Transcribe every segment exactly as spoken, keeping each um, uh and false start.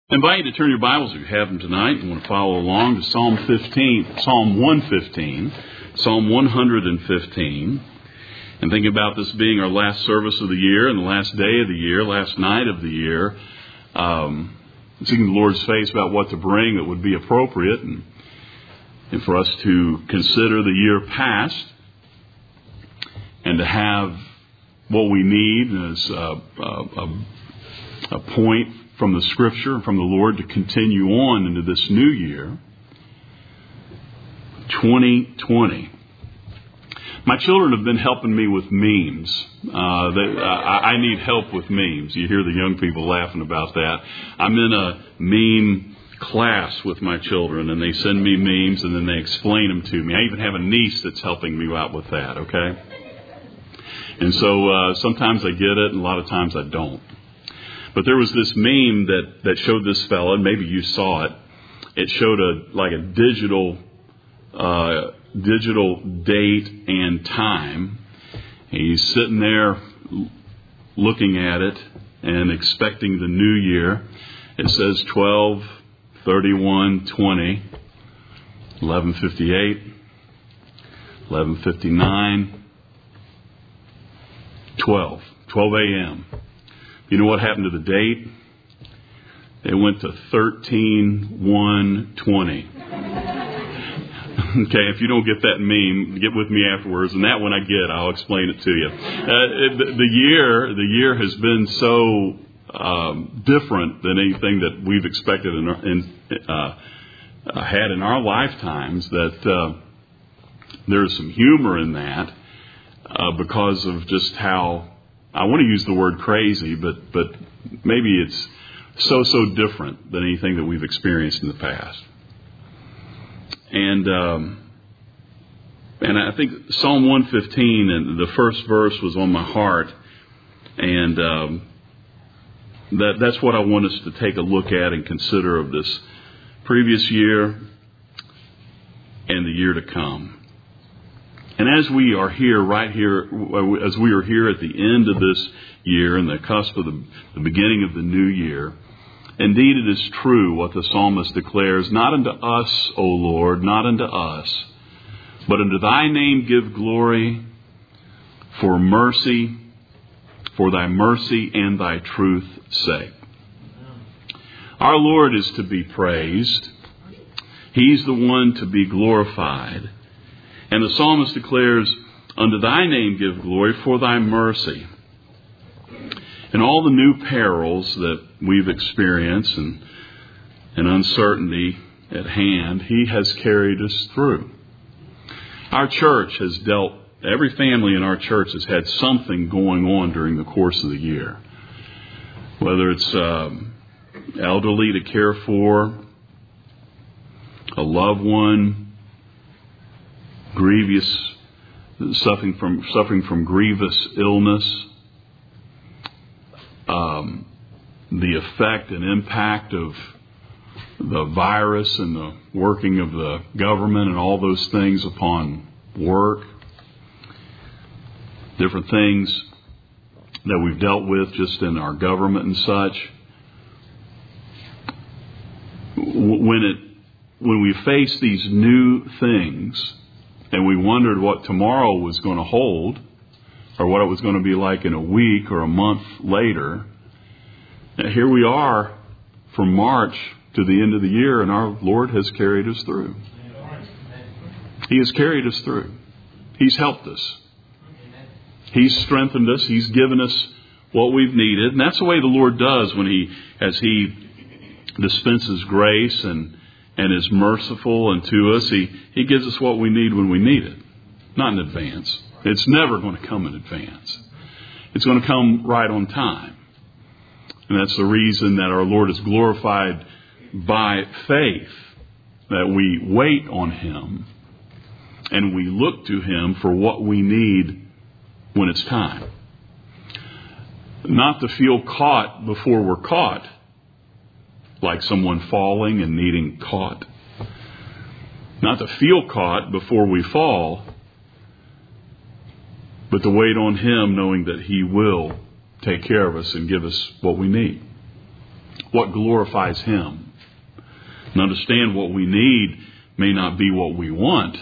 I invite you to turn your Bibles, if you have them tonight, and want to follow along, to Psalm fifteen, Psalm one fifteen, Psalm one fifteen, and think about this being our last service of the year and the last day of the year, last night of the year, um, seeking the Lord's face about what to bring that would be appropriate, and, and for us to consider the year past, and to have what we need as a, a, a point from the Scripture, from the Lord, to continue on into this new year, twenty twenty. My children have been helping me with memes. Uh, they, uh, I need help with memes. You hear the young people laughing about that. I'm in a meme class with my children, and they send me memes, and then they explain them to me. I even have a niece that's helping me out with that, okay? And so uh, sometimes I get it, and a lot of times I don't. But there was this meme that, that showed this fella, and maybe you saw it. It showed a like a digital uh, digital date and time. He's sitting there looking at it and expecting the new year. It says twelve thirty-one twenty, eleven fifty-eight, eleven fifty-nine, twelve, twelve a.m. You know what happened to the date? It went to thirteen one twenty. Okay, if you don't get that meme, get with me afterwards. And that one I get, I'll explain it to you. Uh, the, the year, the year has been so um, different than anything that we've expected and in, uh, uh, had in our lifetimes that uh, there's some humor in that uh, because of just how, I want to use the word crazy, but but maybe it's so, so different than anything that we've experienced in the past. And um, and I think Psalm one fifteen, and the first verse was on my heart, and um, that that's what I want us to take a look at and consider of this previous year and the year to come. And as we are here, right here, as we are here at the end of this year and the cusp of the, the beginning of the new year, indeed it is true what the psalmist declares, not unto us, O Lord, not unto us, but unto thy name give glory for mercy, for thy mercy and thy truth's sake. Our Lord is to be praised. He's the one to be glorified. And the psalmist declares, unto thy name give glory for thy mercy. And all the new perils that we've experienced and, and uncertainty at hand, he has carried us through. Our church has dealt, every family in our church has had something going on during the course of the year. Whether it's um, elderly to care for, a loved one, grievous, suffering from suffering from grievous illness, um, the effect and impact of the virus and the working of the government and all those things upon work, different things that we've dealt with just in our government and such. When it when we face these new things, and we wondered what tomorrow was going to hold, or what it was going to be like in a week or a month later. Now, here we are from March to the end of the year, and our Lord has carried us through. He has carried us through. He's helped us. He's strengthened us. He's given us what we've needed. And that's the way the Lord does when He, as He dispenses grace and and is merciful unto us. He, he gives us what we need when we need it. Not in advance. It's never going to come in advance. It's going to come right on time. And that's the reason that our Lord is glorified by faith, that we wait on Him and we look to Him for what we need when it's time. Not to feel caught before we're caught, like someone falling and needing caught. Not to feel caught before we fall, but to wait on Him knowing that He will take care of us and give us what we need. what glorifies Him. And understand what we need may not be what we want,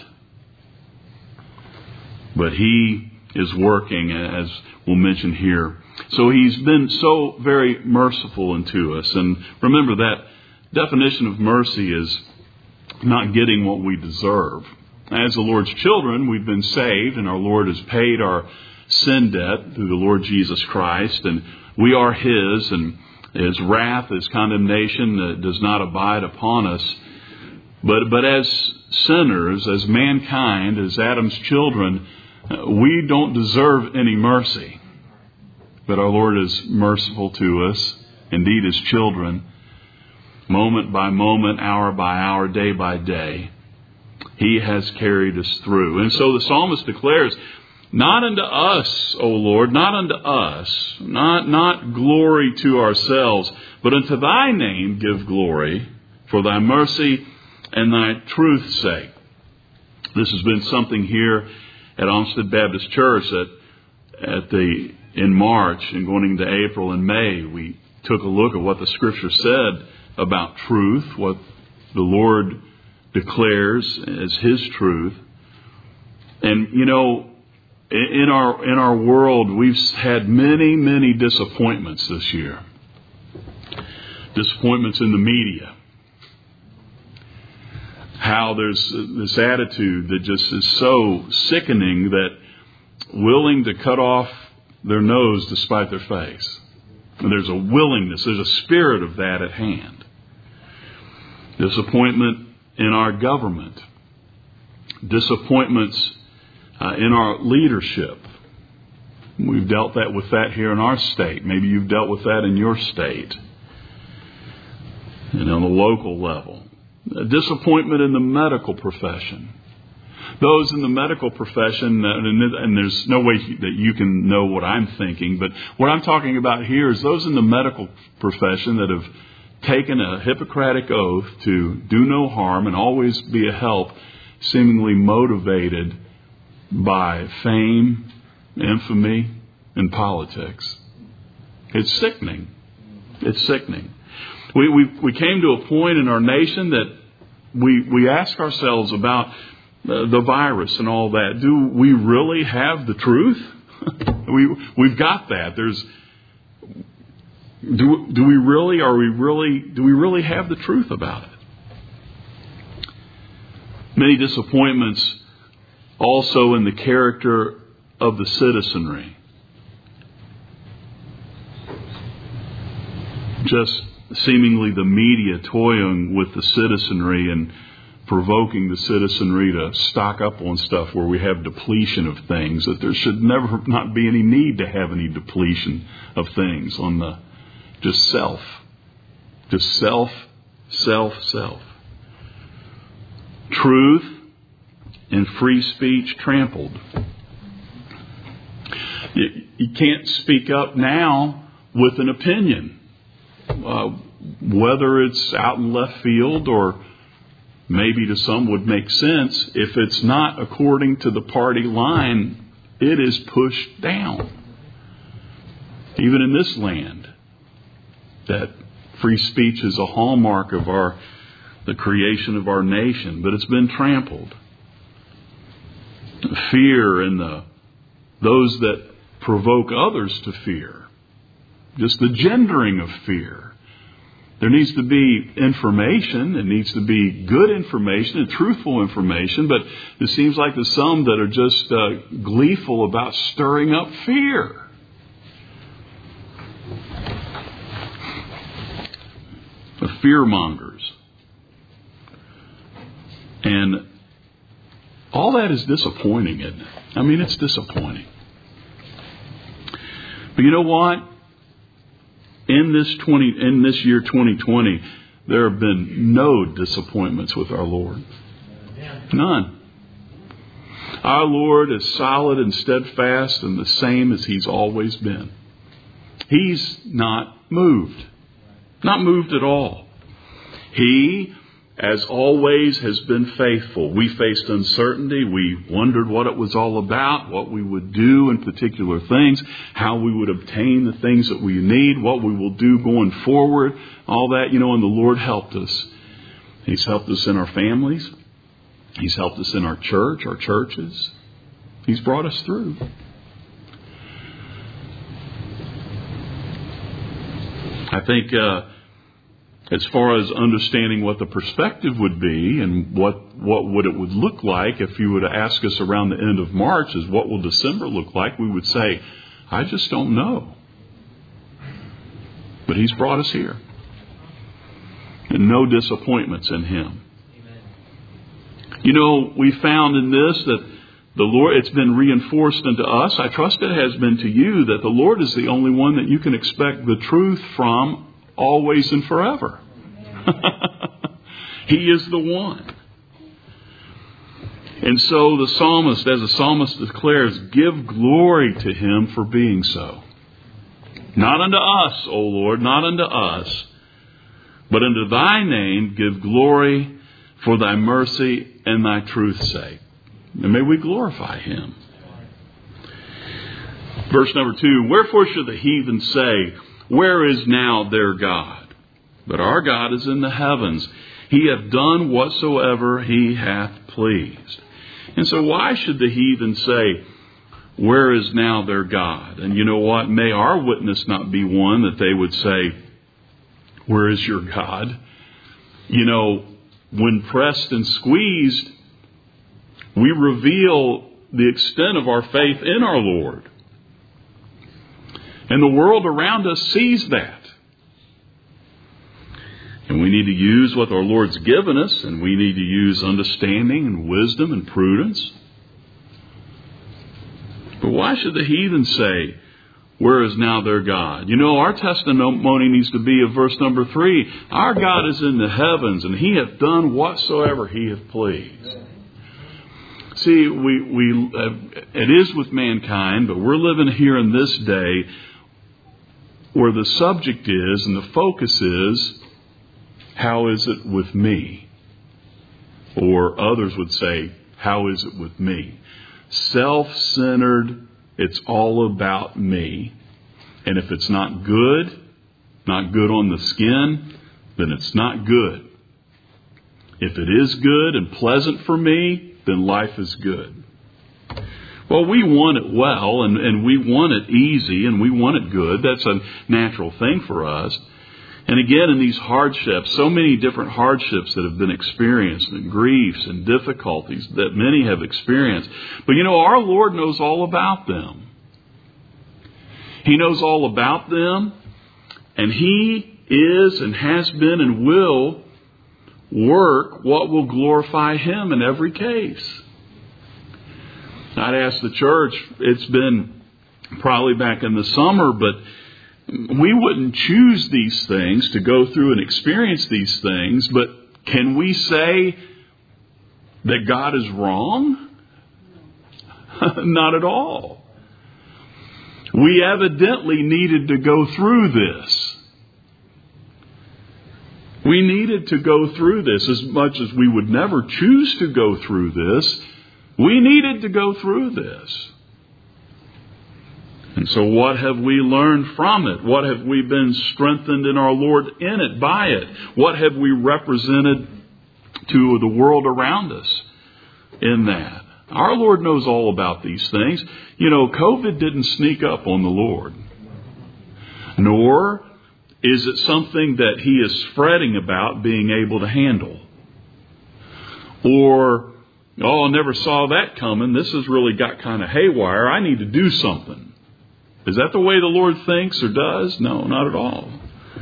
but He is working, as we'll mention here. So He's been so very merciful unto us. And remember, that definition of mercy is not getting what we deserve. As the Lord's children, we've been saved, and our Lord has paid our sin debt through the Lord Jesus Christ, and we are His, and His wrath, His condemnation uh, does not abide upon us. But but as sinners, as mankind, as Adam's children, uh, we don't deserve any mercy. But our Lord is merciful to us, indeed His children, moment by moment, hour by hour, day by day. He has carried us through. And so the psalmist declares, not unto us, O Lord, not unto us, not, not glory to ourselves, but unto Thy name give glory, for Thy mercy and Thy truth's sake. This has been something here at Olmsted Baptist Church that at the in March and going into April and May, we took a look at what the Scripture said about truth, what the Lord declares as His truth. And, you know, in our in our world, we've had many, many disappointments this year. Disappointments in the media. How there's this attitude that just is so sickening that willing to cut off their nose to spite their face. And there's a willingness, there's a spirit of that at hand. Disappointment in our government. Disappointments uh, in our leadership. We've dealt that with that here in our state. Maybe you've dealt with that in your state. And on the local level. A disappointment in the medical profession. Those in the medical profession, and there's no way that you can know what I'm thinking, but what I'm talking about here is those in the medical profession that have taken a Hippocratic oath to do no harm and always be a help, seemingly motivated by fame, infamy, and politics. It's sickening. It's sickening. We, we, we came to a point in our nation that we, we ask ourselves about Uh, the virus and all that. Do we really have the truth? we we've got that. There's do do we really are we really do we really have the truth about it? Many disappointments also in the character of the citizenry. Just seemingly the media toying with the citizenry and provoking the citizenry to stock up on stuff where we have depletion of things, that there should never not be any need to have any depletion of things on the just self. Just self, self, self. Truth and free speech trampled. You, you can't speak up now with an opinion. Uh, whether it's out in left field or maybe to some would make sense, if it's not according to the party line, it is pushed down. Even in this land, that free speech is a hallmark of our the creation of our nation, but it's been trampled. Fear and the those that provoke others to fear, just the gendering of fear. There needs to be information. It needs to be good information and truthful information. But it seems like there's some that are just uh, gleeful about stirring up fear. The fearmongers. And all that is disappointing, isn't it? I mean, it's disappointing. But you know what? In this twenty, in this year twenty twenty, there have been no disappointments with our Lord. None. Our Lord is solid and steadfast and the same as He's always been. He's not moved. Not moved at all. He as always, has been faithful. We faced uncertainty. We wondered what it was all about, what we would do in particular things, how we would obtain the things that we need, what we will do going forward, all that, you know, and the Lord helped us. He's helped us in our families. He's helped us in our church, our churches. He's brought us through. I think uh, as far as understanding what the perspective would be and what, what would it would look like if you were to ask us around the end of March is what will December look like, we would say, I just don't know. But He's brought us here. And no disappointments in Him. You know, we found in this that the Lord, it's been reinforced unto us, I trust it has been to you, that the Lord is the only one that you can expect the truth from always and forever. He is the one. And so the psalmist, as the psalmist declares, give glory to Him for being so. Not unto us, O Lord, not unto us, but unto Thy name give glory for Thy mercy and Thy truth's sake. And may we glorify Him. Verse number two, wherefore should the heathen say, where is now their God? But our God is in the heavens. He hath done whatsoever He hath pleased. And so why should the heathen say, where is now their God? And you know what? May our witness not be one that they would say, where is your God? You know, when pressed and squeezed, we reveal the extent of our faith in our Lord. And the world around us sees that. And we need to use what our Lord's given us, and we need to use understanding and wisdom and prudence. But why should the heathen say, where is now their God? You know, our testimony needs to be of verse number three. Our God is in the heavens, and He hath done whatsoever He hath pleased. See, we, we uh, it is with mankind, but we're living here in this day where the subject is and the focus is, how is it with me? Or others would say, how is it with me? Self-centered, it's all about me. And if it's not good, not good on the skin, then it's not good. If it is good and pleasant for me, then life is good. Well, we want it well, and, and we want it easy, and we want it good. That's a natural thing for us. And again, in these hardships, so many different hardships that have been experienced, and griefs and difficulties that many have experienced. But you know, our Lord knows all about them. He knows all about them, and He is and has been and will work what will glorify Him in every case. I'd ask the church, it's been probably back in the summer, but we wouldn't choose these things to go through and experience these things, but can we say that God is wrong? Not at all. We evidently needed to go through this. We needed to go through this as much as we would never choose to go through this. We needed to go through this. And so what have we learned from it? What have we been strengthened in our Lord in it, by it? What have we represented to the world around us in that? Our Lord knows all about these things. You know, COVID didn't sneak up on the Lord. Nor is it something that He is fretting about being able to handle. Or, oh, I never saw that coming. This has really got kind of haywire. I need to do something. Is that the way the Lord thinks or does? No, not at all.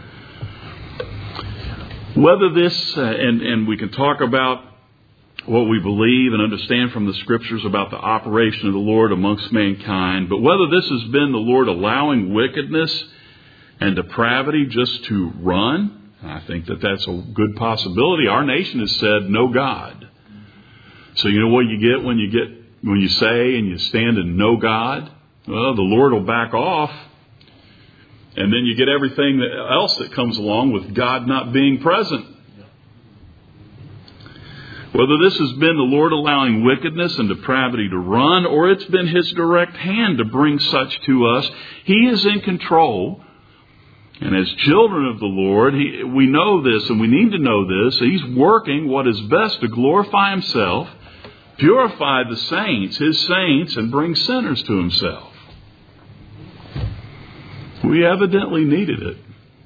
Whether this, uh, and, and we can talk about what we believe and understand from the Scriptures about the operation of the Lord amongst mankind, but whether this has been the Lord allowing wickedness and depravity just to run, I think that that's a good possibility. Our nation has said no God. So you know what you get when you get when you say and you stand in no God? Well, the Lord will back off. And then you get everything else that comes along with God not being present. Whether this has been the Lord allowing wickedness and depravity to run, or it's been His direct hand to bring such to us, He is in control. And as children of the Lord, he, we know this, and we need to know this. He's working what is best to glorify Himself, purify the saints, His saints, and bring sinners to Himself. We evidently needed it.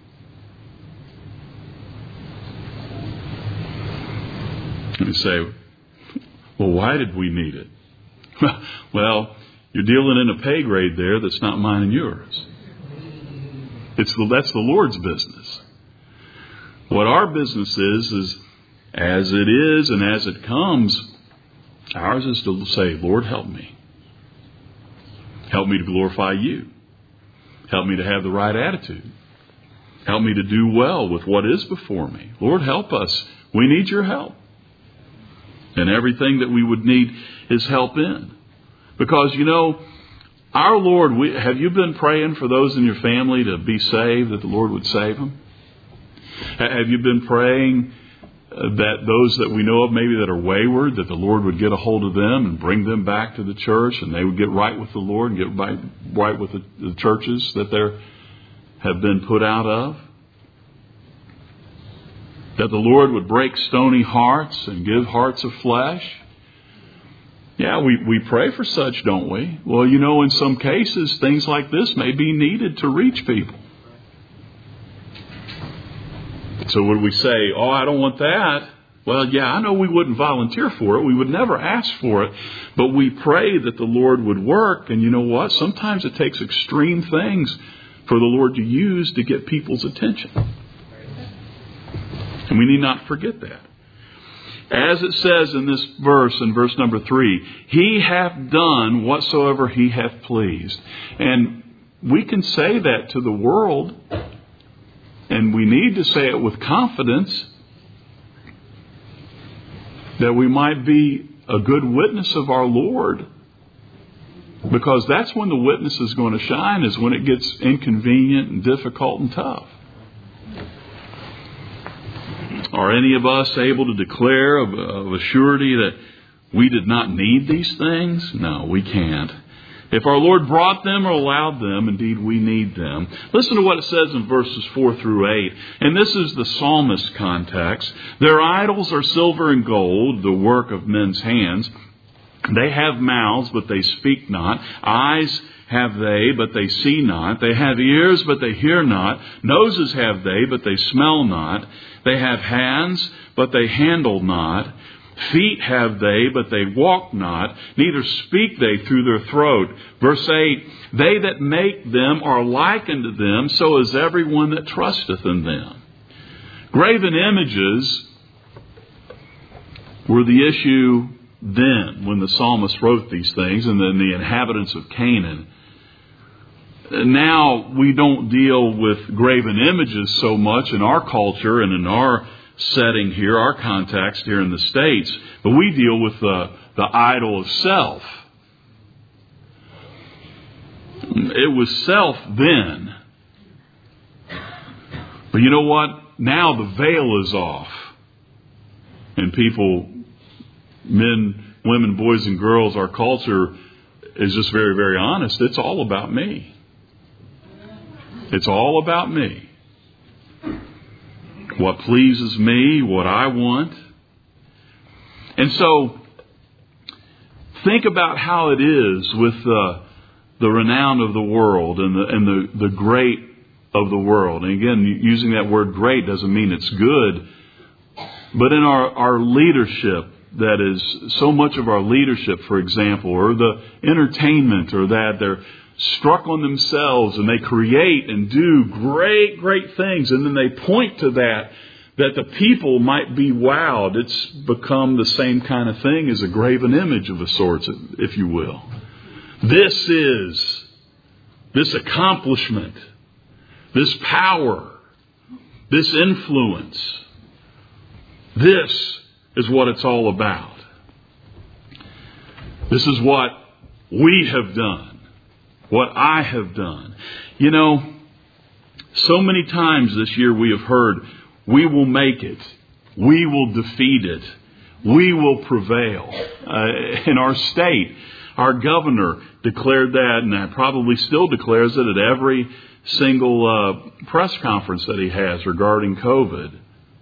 And you say, well, why did we need it? Well, you're dealing in a pay grade there that's not mine and yours. It's the, that's the Lord's business. What our business is, is as it is and as it comes, ours is to say, Lord, help me. Help me to glorify You. Help me to have the right attitude. Help me to do well with what is before me. Lord, help us. We need Your help. And everything that we would need His help in. Because, you know, our Lord, we, have you been praying for those in your family to be saved, that the Lord would save them? Have you been praying that those that we know of maybe that are wayward, that the Lord would get a hold of them and bring them back to the church, and they would get right with the Lord and get right, right with the, the churches that they have been put out of? That the Lord would break stony hearts and give hearts of flesh? Yeah, we, we pray for such, don't we? Well, you know, in some cases, things like this may be needed to reach people. So would we say, oh, I don't want that? Well, yeah, I know we wouldn't volunteer for it. We would never ask for it. But we pray that the Lord would work. And you know what? Sometimes it takes extreme things for the Lord to use to get people's attention. And we need not forget that. As it says in this verse, in verse number three, He hath done whatsoever He hath pleased. And we can say that to the world, and we need to say it with confidence, that we might be a good witness of our Lord. Because that's when the witness is going to shine, is when it gets inconvenient and difficult and tough. Are any of us able to declare of, of a surety that we did not need these things? No, we can't. If our Lord brought them or allowed them, indeed we need them. Listen to what it says in verses four through eight. And this is the psalmist's context. Their idols are silver and gold, the work of men's hands. They have mouths, but they speak not. Eyes have they, but they see not. They have ears, but they hear not. Noses have they, but they smell not. They have hands, but they handle not. Feet have they, but they walk not. Neither speak they through their throat. Verse eight, they that make them are like unto them, so is everyone that trusteth in them. Graven images were the issue then, when the psalmist wrote these things, and then the inhabitants of Canaan. Now we don't deal with graven images so much in our culture and in our setting here, our context here in the States, but we deal with the, the idol of self. It was self then. But you know what? Now the veil is off. And people, men, women, boys and girls, our culture is just very, very honest. It's all about me. It's all about me. What pleases me, what I want. And so, think about how it is with the, the renown of the world and the, and the, the great of the world. And again, using that word great doesn't mean it's good. But in our, our leadership, that is so much of our leadership, for example, or the entertainment, or that they're struck on themselves and they create and do great, great things. And then they point to that, that the people might be wowed. It's become the same kind of thing as a graven image of a sort, if you will. This is, this accomplishment, this power, this influence, this is what it's all about. This is what we have done. What I have done. You know, so many times this year we have heard, we will make it. We will defeat it. we will prevail. Uh, in our state, our governor declared that, and probably still declares it at every single uh, press conference that he has regarding COVID.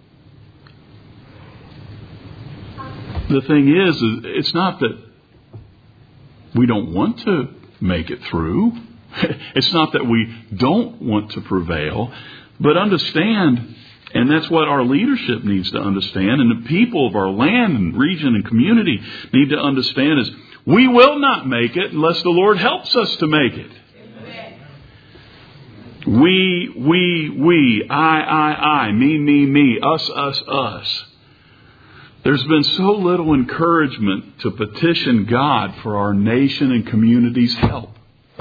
The thing is, is, it's not that we don't want to make it through. It's not that we don't want to prevail. But understand, and that's what our leadership needs to understand, and the people of our land and region and community need to understand is we will not make it unless the Lord helps us to make it. We, we, we, I, I, I, me, me, me, us, us, us. There's been so little encouragement to petition God for our nation and community's help.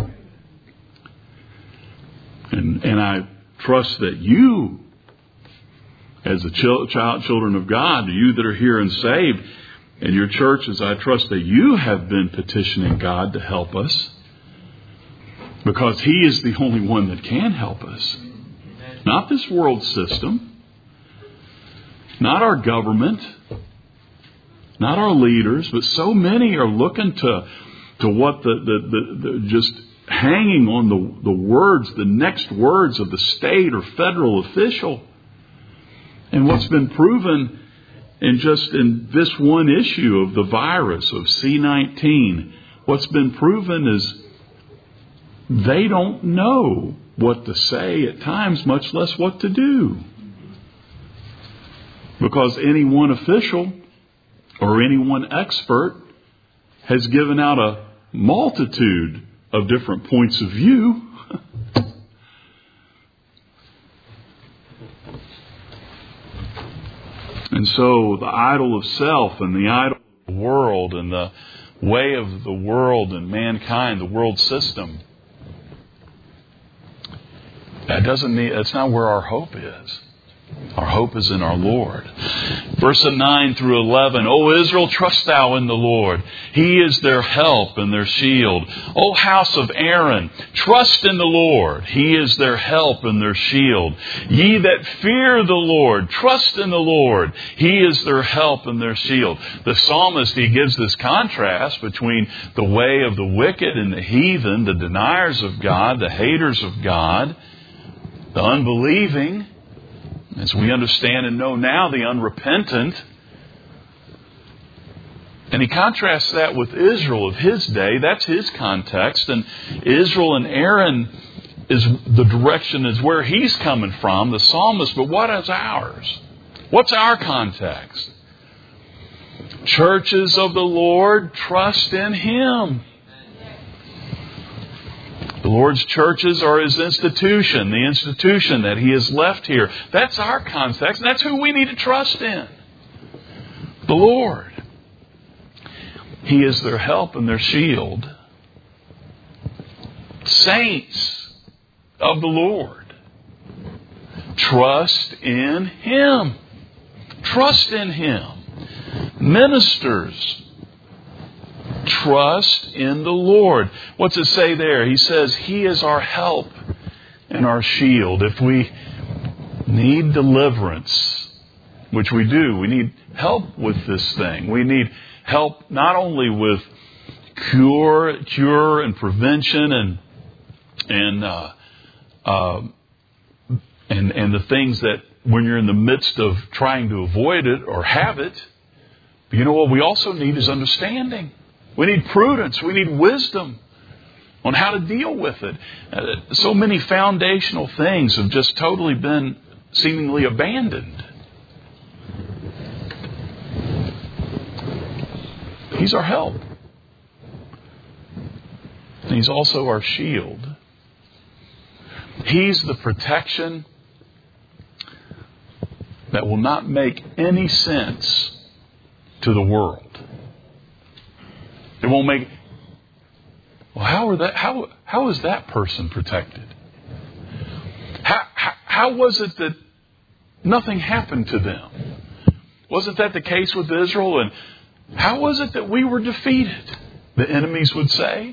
And, and I trust that you, as the child, children of God, you that are here and saved, and your churches, I trust that you have been petitioning God to help us. Because He is the only one that can help us. Not this world system. Not our government. Not our leaders. But so many are looking to, to what the, the, the, the just hanging on the, the words, the next words of the state or federal official. And what's been proven in just in this one issue of the virus of C nineteen, what's been proven is they don't know what to say at times, much less what to do. Because any one official or any one expert has given out a multitude of different points of view. And so the idol of self and the idol of the world and the way of the world and mankind, the world system, that doesn't mean, that's not where our hope is. Our hope is in our Lord. Verse nine through eleven. O Israel, trust thou in the Lord. He is their help and their shield. O house of Aaron, trust in the Lord. He is their help and their shield. Ye that fear the Lord, trust in the Lord. He is their help and their shield. The psalmist, he gives this contrast between the way of the wicked and the heathen, the deniers of God, the haters of God, the unbelieving, as we understand and know now, the unrepentant. And he contrasts that with Israel of his day. That's his context. And Israel and Aaron is the direction is where he's coming from, the psalmist. But what is ours? What's our context? Churches of the Lord, trust in Him. The Lord's churches are His institution, the institution that He has left here. That's our context. That's who we need to trust in. The Lord. He is their help and their shield. Saints of the Lord, trust in Him. Trust in Him. Ministers, trust in the Lord. What's it say there? He says He is our help and our shield. If we need deliverance, which we do, we need help with this thing. We need help not only with cure, cure and prevention and and uh, uh, and and the things that when you're in the midst of trying to avoid it or have it. But you know what we also need is understanding. We need prudence. We need wisdom on how to deal with it. Uh, so many foundational things have just totally been seemingly abandoned. He's our help. And He's also our shield. He's the protection that will not make any sense to the world. It won't make. Well, how are that? How how is that person protected? How, how how was it that nothing happened to them? Wasn't that the case with Israel? And how was it that we were defeated? The enemies would say.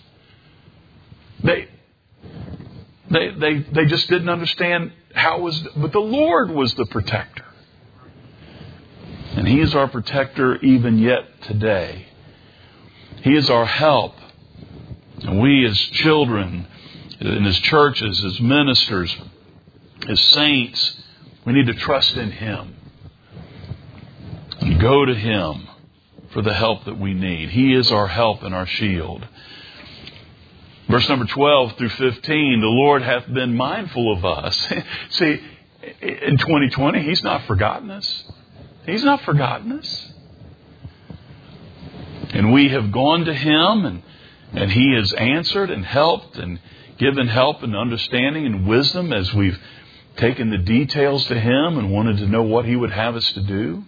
They they they they just didn't understand how it was. But the Lord was the protector, and He is our protector even yet today. He is our help. And we as children, and as churches, as ministers, as saints, we need to trust in Him. And go to Him for the help that we need. He is our help and our shield. Verse number twelve through fifteen, the Lord hath been mindful of us. See, in twenty twenty, He's not forgotten us. He's not forgotten us. And we have gone to Him, and, and He has answered and helped and given help and understanding and wisdom as we've taken the details to Him and wanted to know what He would have us to do.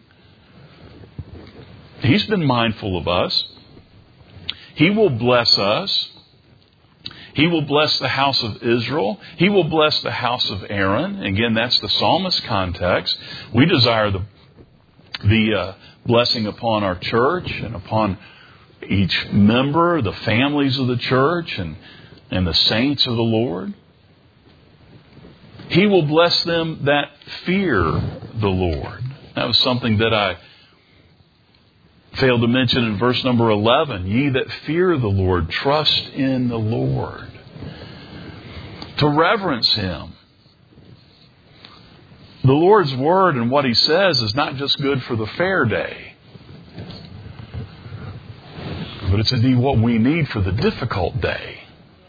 He's been mindful of us. He will bless us. He will bless the house of Israel. He will bless the house of Aaron. Again, that's the psalmist context. We desire the, the uh, blessing upon our church and upon each member, the families of the church, and, and the saints of the Lord. He will bless them that fear the Lord. That was something that I failed to mention in verse number eleven. Ye that fear the Lord, trust in the Lord. To reverence Him. The Lord's Word and what He says is not just good for the fair day, but it's indeed what we need for the difficult day.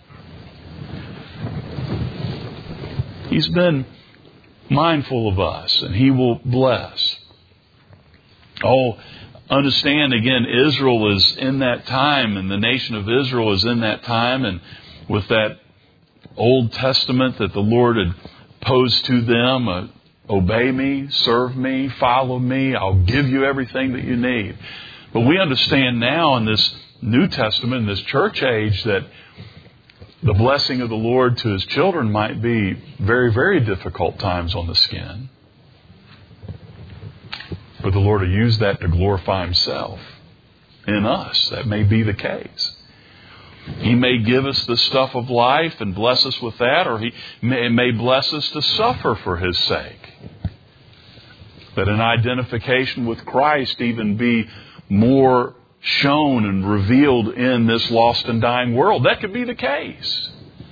He's been mindful of us, and He will bless. Oh, understand again, Israel is in that time, and the nation of Israel is in that time, and with that Old Testament that the Lord had posed to them, uh, obey me, serve me, follow me, I'll give you everything that you need. But we understand now in this New Testament, in this church age, that the blessing of the Lord to His children might be very, very difficult times on the skin. But the Lord will use that to glorify Himself in us. That may be the case. He may give us the stuff of life and bless us with that, or He may, may bless us to suffer for His sake. That an identification with Christ even be more shown and revealed in this lost and dying world. That could be the case.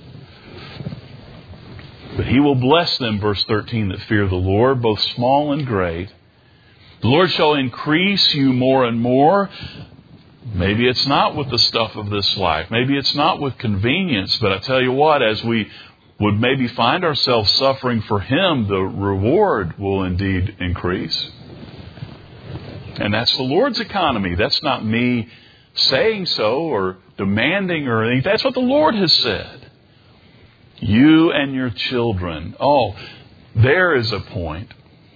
But He will bless them, verse thirteen, that fear the Lord, both small and great. The Lord shall increase you more and more. Maybe it's not with the stuff of this life. Maybe it's not with convenience. But I tell you what, as we would maybe find ourselves suffering for Him, the reward will indeed increase. And that's the Lord's economy. That's not me saying so or demanding or anything. That's what the Lord has said. You and your children. Oh, there is a point.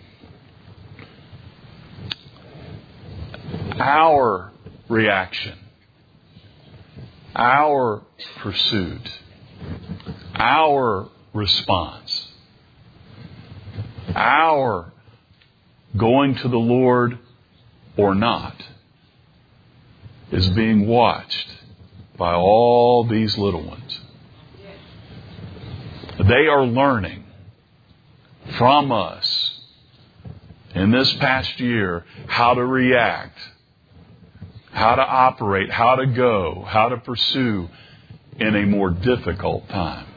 Our reaction, our pursuit, our response, our going to the Lord or not is being watched by all these little ones. They are learning from us in this past year how to react, how to operate, how to go, how to pursue in a more difficult time.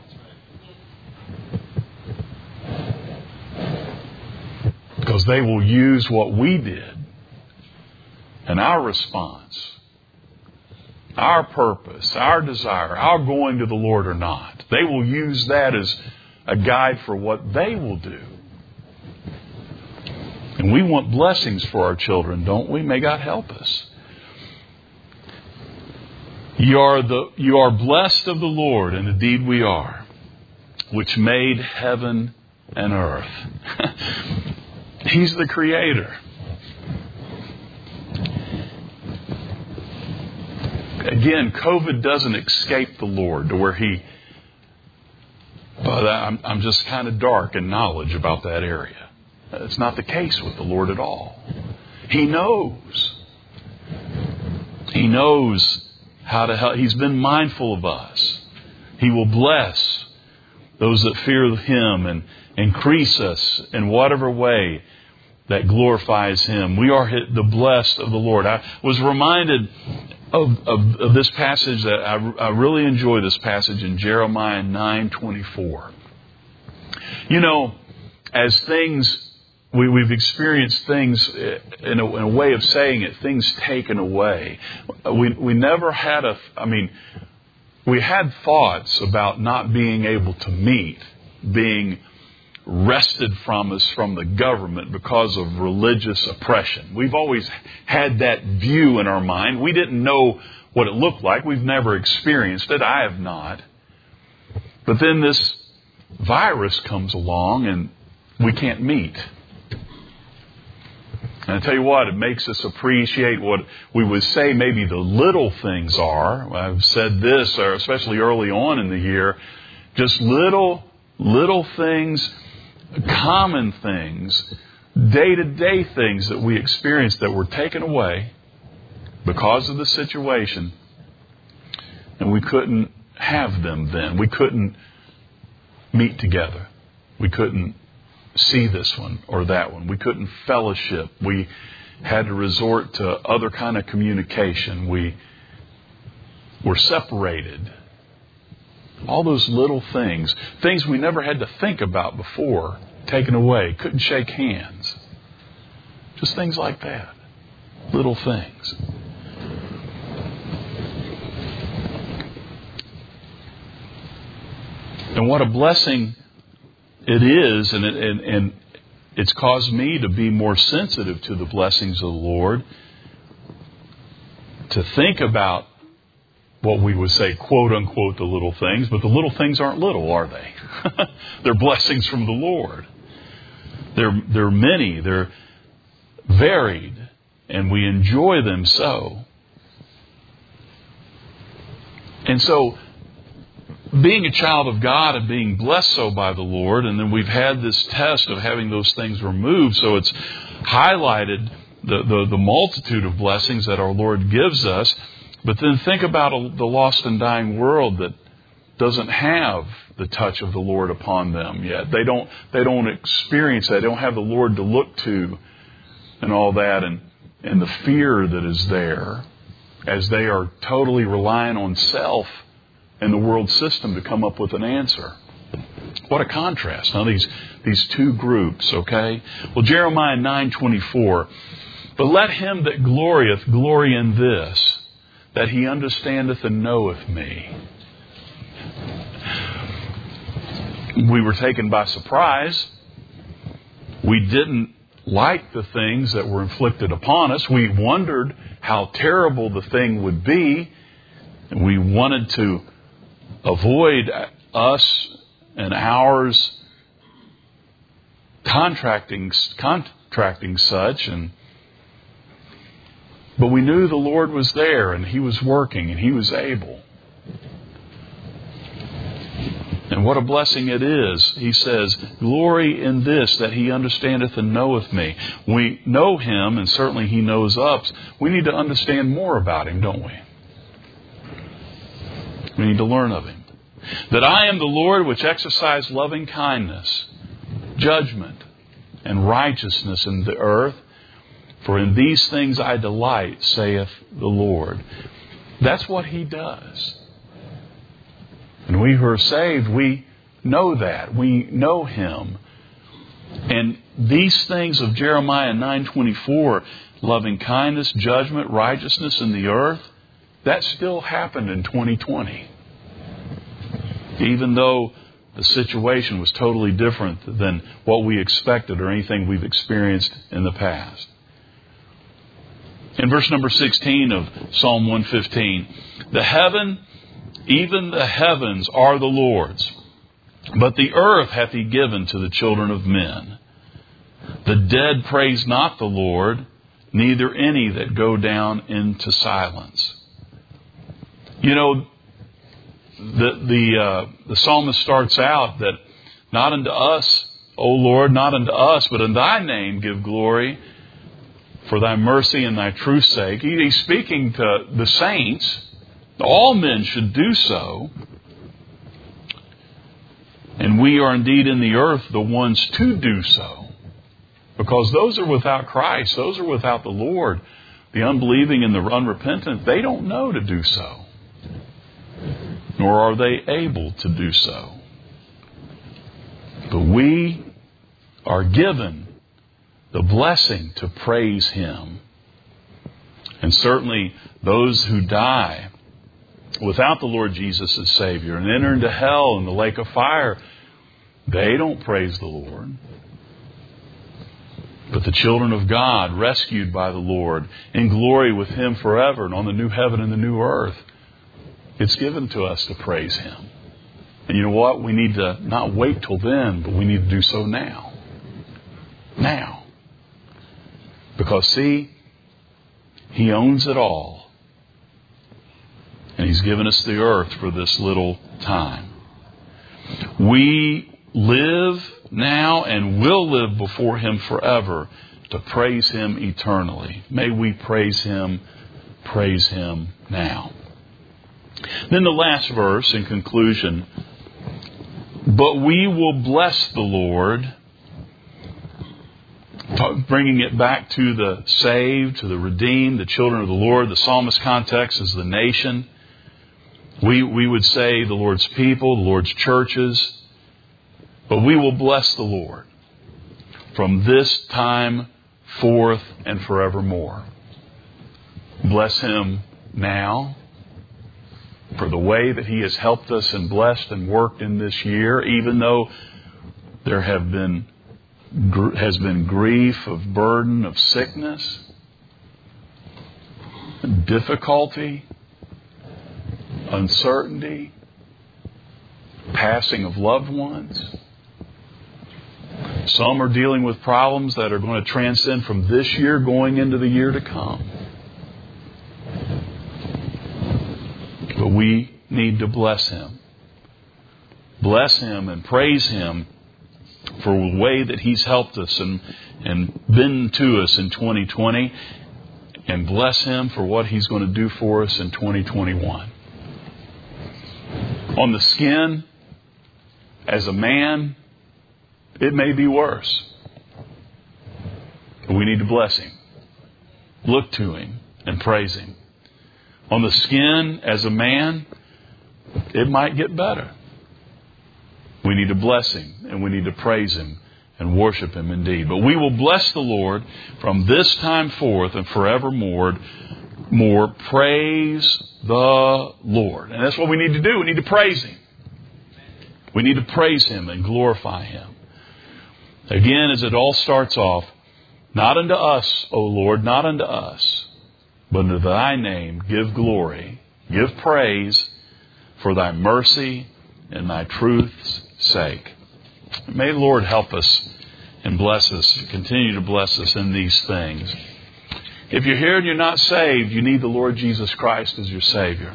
Because they will use what we did and our response, our purpose, our desire, our going to the Lord or not. They will use that as a guide for what they will do. And we want blessings for our children, don't we? May God help us. You are the you are blessed of the Lord, and indeed we are, which made heaven and earth. He's the Creator. Again, COVID doesn't escape the Lord to where He... But I'm, I'm just kind of dark in knowledge about that area. It's not the case with the Lord at all. He knows. He knows how to help. He's been mindful of us. He will bless those that fear Him and increase us in whatever way that glorifies Him. We are the blessed of the Lord. I was reminded of, of, of this passage that I, I really enjoy this passage in Jeremiah nine twenty-four. You know, as things, we, we've experienced things in a, in a way of saying it, things taken away. We, we never had a, I mean, we had thoughts about not being able to meet, being wrested from us from the government because of religious oppression. We've always had that view in our mind. We didn't know what it looked like. We've never experienced it. I have not. But then this virus comes along and we can't meet. And I tell you what, it makes us appreciate what we would say maybe the little things are. I've said this, especially early on in the year, just little, little things, common things, day-to-day things that we experience that were taken away because of the situation. And we couldn't have them then. We couldn't meet together. We couldn't see this one or that one. We couldn't fellowship. We had to resort to other kind of communication. We were separated. All those little things, things we never had to think about before, taken away. Couldn't shake hands. Just things like that. Little things. And what a blessing it is, and, it, and, and it's caused me to be more sensitive to the blessings of the Lord, to think about what we would say, quote unquote, the little things. But the little things aren't little, are they? They're blessings from the Lord. They're, they're many. They're varied. And we enjoy them so. And so, being a child of God and being blessed so by the Lord, and then we've had this test of having those things removed, so it's highlighted the, the, the multitude of blessings that our Lord gives us. But then think about a, the lost and dying world that doesn't have the touch of the Lord upon them yet. They don't they don't experience that. They don't have the Lord to look to and all that, and, and the fear that is there as they are totally relying on self and the world system to come up with an answer. What a contrast. Now these these two groups, okay? Well, Jeremiah nine twenty-four. But let him that glorieth glory in this, that he understandeth and knoweth me. We were taken by surprise. We didn't like the things that were inflicted upon us. We wondered how terrible the thing would be. And we wanted to avoid us and ours contracting contracting such, and but we knew the Lord was there and He was working and He was able. And what a blessing it is. He says, glory in this, that he understandeth and knoweth me. We know Him, and certainly He knows us. We need to understand more about Him, don't we? We need to learn of Him. That I am the Lord which exercise loving kindness, judgment, and righteousness in the earth. For in these things I delight, saith the Lord. That's what He does. And we who are saved, we know that. We know Him. And these things of Jeremiah nine twenty-four, loving kindness, judgment, righteousness in the earth, that still happened in twenty twenty. Even though the situation was totally different than what we expected or anything we've experienced in the past. In verse number sixteen of Psalm one fifteen, the heaven, even the heavens are the Lord's, but the earth hath He given to the children of men. The dead praise not the Lord, neither any that go down into silence. You know, the the uh, the psalmist starts out that not unto us, O Lord, not unto us, but in Thy name give glory, for Thy mercy and Thy truth's sake. He's speaking to the saints. All men should do so. And we are indeed in the earth the ones to do so. Because those are without Christ. Those are without the Lord. The unbelieving and the unrepentant, they don't know to do so. Nor are they able to do so. But we are given the blessing to praise Him. And certainly those who die without the Lord Jesus as Savior and enter into hell and the lake of fire, they don't praise the Lord. But the children of God, rescued by the Lord, in glory with Him forever and on the new heaven and the new earth, it's given to us to praise Him. And you know what? We need to not wait till then, but we need to do so now. Now. Because, see, He owns it all. And He's given us the earth for this little time. We live now and will live before Him forever to praise Him eternally. May we praise Him, praise Him now. Then the last verse in conclusion. But we will bless the Lord, bringing it back to the saved, to the redeemed, the children of the Lord. The psalmist context is the nation. We, we would say the Lord's people, the Lord's churches. But we will bless the Lord from this time forth and forevermore. Bless Him now for the way that He has helped us and blessed and worked in this year, even though there have been has been grief of burden of sickness, difficulty, uncertainty, passing of loved ones. Some are dealing with problems that are going to transcend from this year going into the year to come. But we need to bless Him. Bless Him and praise Him for the way that He's helped us and, and been to us in twenty twenty. And bless Him for what He's going to do for us in twenty twenty-one. On the skin, as a man, it may be worse. But we need to bless Him. Look to Him and praise Him. On the skin, as a man, it might get better. We need to bless Him and we need to praise Him and worship Him indeed. But we will bless the Lord from this time forth and forevermore. More praise the Lord. And that's what we need to do. We need to praise Him. We need to praise Him and glorify Him. Again, as it all starts off, not unto us, O Lord, not unto us, but unto Thy name give glory, give praise for Thy mercy and Thy truth's sake. May the Lord help us and bless us, continue to bless us in these things. If you're here and you're not saved, you need the Lord Jesus Christ as your Savior.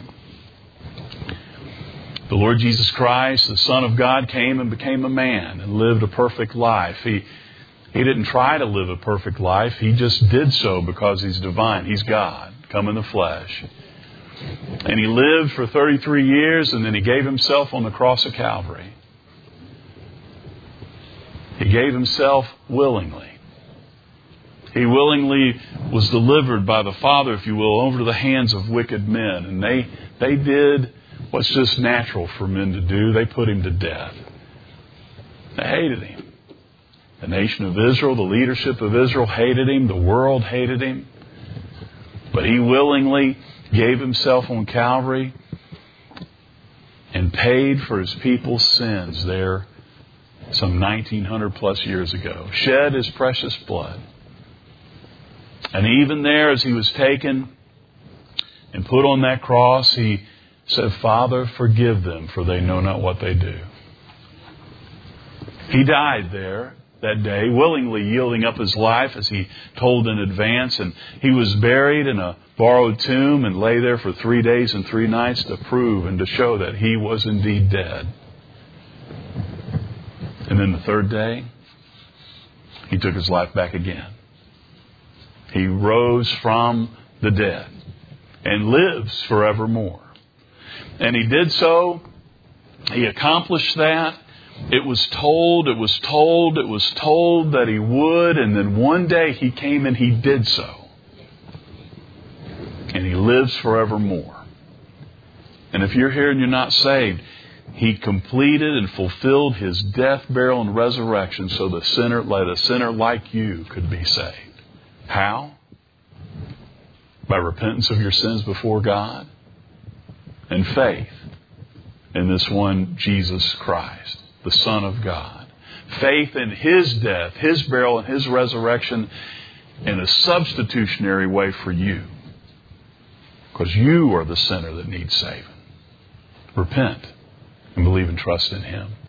The Lord Jesus Christ, the Son of God, came and became a man and lived a perfect life. He He didn't try to live a perfect life. He just did so because He's divine. He's God, come in the flesh. And He lived for thirty-three years and then He gave Himself on the cross of Calvary. He gave Himself willingly. He willingly was delivered by the Father, if you will, over to the hands of wicked men. And they, they did what's just natural for men to do. They put Him to death. They hated Him. The nation of Israel, the leadership of Israel hated Him. The world hated Him. But He willingly gave Himself on Calvary and paid for His people's sins there some nineteen hundred plus years ago. Shed His precious blood. And even there, as He was taken and put on that cross, He said, Father, forgive them, for they know not what they do. He died there that day, willingly yielding up His life as He told in advance. And He was buried in a borrowed tomb and lay there for three days and three nights to prove and to show that He was indeed dead. And then the third day, He took His life back again. He rose from the dead and lives forevermore. And He did so. He accomplished that It was told, it was told, it was told that He would, and then one day He came and He did so. And He lives forevermore. And if you're here and you're not saved, He completed and fulfilled His death, burial, and resurrection so the sinner, let a sinner like you could be saved. How? By repentance of your sins before God and faith in this one Jesus Christ, the Son of God. Faith in His death, His burial, and His resurrection in a substitutionary way for you. Because you are the sinner that needs saving. Repent and believe and trust in Him.